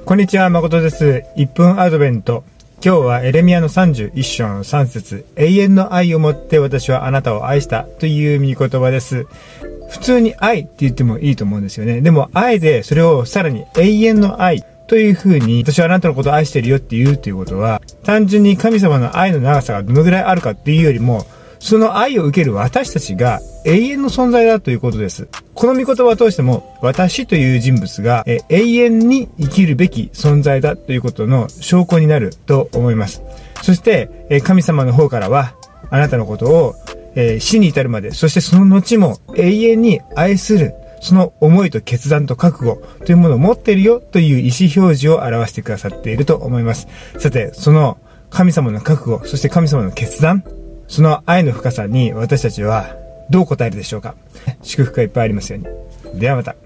こんにちは、誠です。1分アドベント。今日はエレミヤの31章の3節、永遠の愛をもって私はあなたを愛したという御言葉です。普通に愛って言ってもいいと思うんですよね。でも愛でそれをさらに永遠の愛という風に、私はあなたのことを愛してるよって言うということは、単純に神様の愛の長さがどのぐらいあるかっていうよりも、その愛を受ける私たちが永遠の存在だということです。この御言葉を通しても、私という人物が永遠に生きるべき存在だということの証拠になると思います。そして神様の方からは、あなたのことを死に至るまで、そしてその後も永遠に愛する、その思いと決断と覚悟というものを持っているよという意思表示を表してくださっていると思います。さて、その神様の覚悟、そして神様の決断、その愛の深さに私たちはどう答えるでしょうか。祝福がいっぱいありますように。ではまた。